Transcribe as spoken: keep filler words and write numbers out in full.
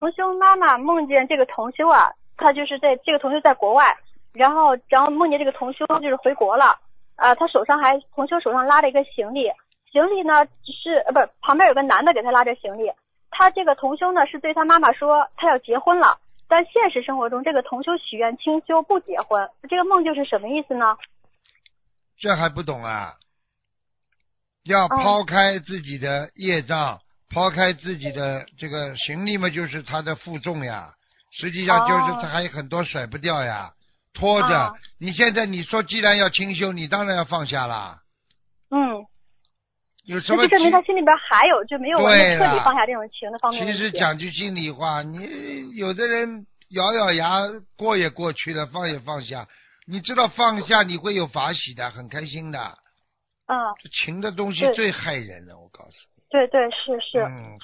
同修妈妈梦见这个同修啊，他就是在这个同修在国外，然后然后梦见这个同修就是回国了，啊，他手上还同修手上拉着一个行李，行李呢是呃不是旁边有个男的给他拉着行李，他这个同修呢是对他妈妈说他要结婚了，但现实生活中这个同修许愿清修不结婚，这个梦就是什么意思呢？ 这还不懂啊？要嗯抛开自己的业障，抛开自己的这个行李嘛，就是他的负重呀。实际上就是他还有很多甩不掉呀，拖着。 啊你现在你说既然要清修，你当然要放下啦。 嗯， 有什么那就证明他其心里边还有就没有完全彻底对了放下这种情的方面其问题。 实讲句心里话，你有的人咬咬牙过也过去了，放也放下。你知道放下你会有法喜的，很开心的。 嗯， 情的东西对最害人了，我告诉你。 对对是是。 嗯。